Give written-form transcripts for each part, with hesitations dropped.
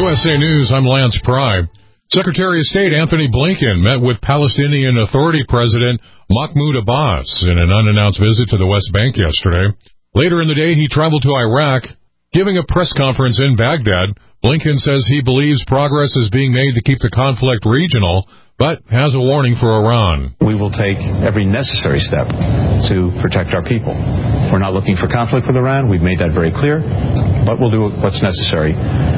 USA News, I'm Lance Pry. Secretary of State Anthony Blinken met with Palestinian Authority President Mahmoud Abbas in an unannounced visit to the West Bank yesterday. Later in the day, he traveled to Iraq. Giving a press conference in Baghdad, Blinken says he believes progress is being made to keep the conflict regional, but has a warning for Iran. We will take every necessary step to protect our people. We're not looking for conflict with Iran. We've made that very clear, but we'll do what's necessary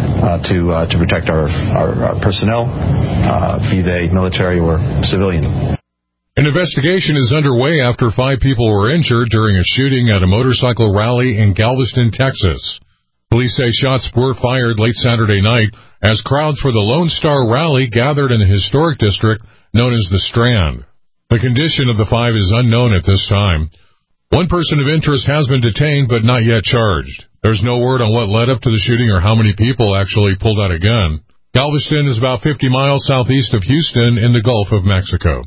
to protect our personnel, be they military or civilian. An investigation is underway after 5 people were injured during a shooting at a motorcycle rally in Galveston, Texas. Police say shots were fired late Saturday night as crowds for the Lone Star Rally gathered in the historic district known as the Strand. The condition of the 5 is unknown at this time. One person of interest has been detained but not yet charged. There's no word on what led up to the shooting or how many people actually pulled out a gun. Galveston is about 50 miles southeast of Houston in the Gulf of Mexico.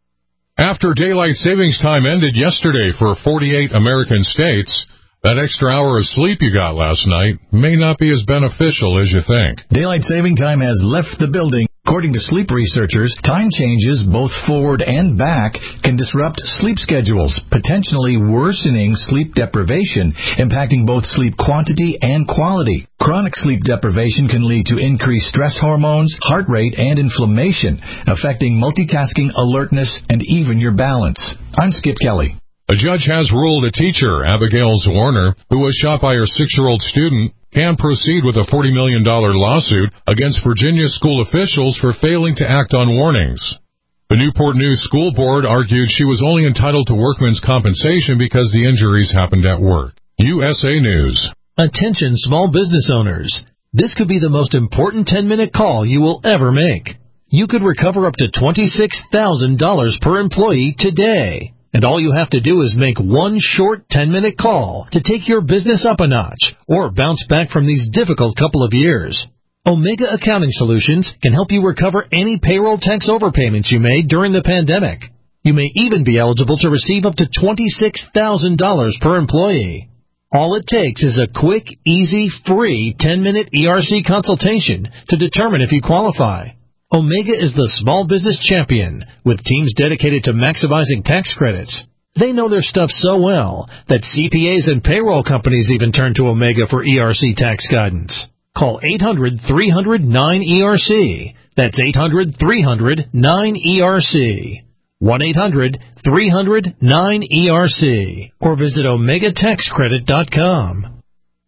After daylight savings time ended yesterday for 48 American states, that extra hour of sleep you got last night may not be as beneficial as you think. Daylight saving time has left the building. According to sleep researchers, time changes, both forward and back, can disrupt sleep schedules, potentially worsening sleep deprivation, impacting both sleep quantity and quality. Chronic sleep deprivation can lead to increased stress hormones, heart rate, and inflammation, affecting multitasking, alertness, and even your balance. I'm Skip Kelly. A judge has ruled a teacher, Abigail Warner, who was shot by her 6-year-old student, can proceed with a $40 million lawsuit against Virginia school officials for failing to act on warnings. The Newport News School Board argued she was only entitled to workman's compensation because the injuries happened at work. USA News. Attention small business owners. This could be the most important 10-minute call you will ever make. You could recover up to $26,000 per employee today. And all you have to do is make one short 10-minute call to take your business up a notch or bounce back from these difficult couple of years. Omega Accounting Solutions can help you recover any payroll tax overpayments you made during the pandemic. You may even be eligible to receive up to $26,000 per employee. All it takes is a quick, easy, free 10-minute ERC consultation to determine if you qualify. Omega is the small business champion, with teams dedicated to maximizing tax credits. They know their stuff so well that CPAs and payroll companies even turn to Omega for ERC tax guidance. Call 800-300-9ERC. That's 800-300-9ERC. 1-800-300-9ERC. Or visit OmegaTaxCredit.com.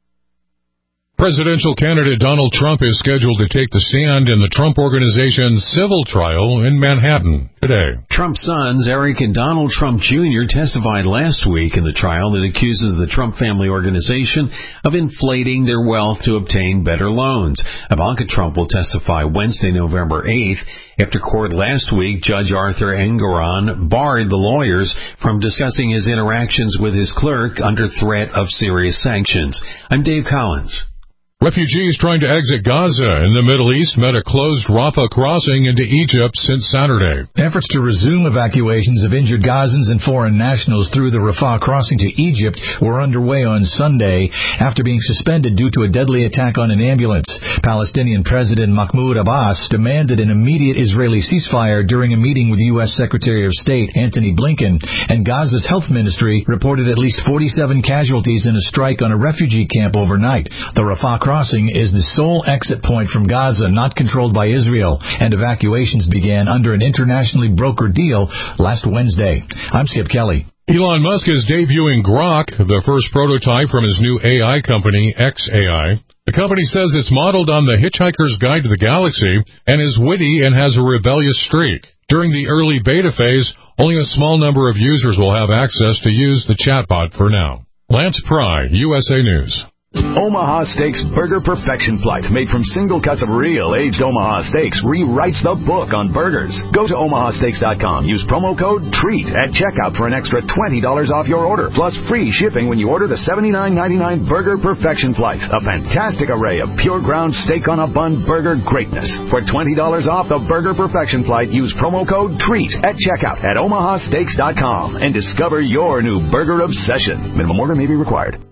Presidential candidate Donald Trump is scheduled to take the stand in the Trump Organization's civil trial in Manhattan today. Trump's sons, Eric and Donald Trump Jr., testified last week in the trial that accuses the Trump Family Organization of inflating their wealth to obtain better loans. Ivanka Trump will testify Wednesday, November 8th. After court last week, Judge Arthur Engoron barred the lawyers from discussing his interactions with his clerk under threat of serious sanctions. I'm Dave Collins. Refugees trying to exit Gaza in the Middle East met a closed Rafah crossing into Egypt since Saturday. Efforts to resume evacuations of injured Gazans and foreign nationals through the Rafah crossing to Egypt were underway on Sunday after being suspended due to a deadly attack on an ambulance. Palestinian President Mahmoud Abbas demanded an immediate Israeli ceasefire during a meeting with U.S. Secretary of State Anthony Blinken, and Gaza's health ministry reported at least 47 casualties in a strike on a refugee camp overnight. The Rafah crossing is the sole exit point from Gaza not controlled by Israel, and evacuations began under an internationally brokered deal last Wednesday. I'm Skip Kelly. Elon Musk is debuting Grok, the first prototype from his new AI company, xAI. The company says it's modeled on The Hitchhiker's Guide to the Galaxy and is witty and has a rebellious streak. During the early beta phase, only a small number of users will have access to use the chatbot for now. Lance Pry, USA News. Omaha Steaks Burger Perfection Flight, made from single cuts of real aged Omaha steaks, rewrites the book on burgers. Go to omahasteaks.com. Use promo code TREAT at checkout for an extra $20 off your order, plus free shipping when you order the $79.99 Burger Perfection Flight. A fantastic array of pure ground steak on a bun burger greatness. For $20 off the Burger Perfection Flight, use promo code TREAT at checkout at omahasteaks.com and discover your new burger obsession. Minimum order may be required.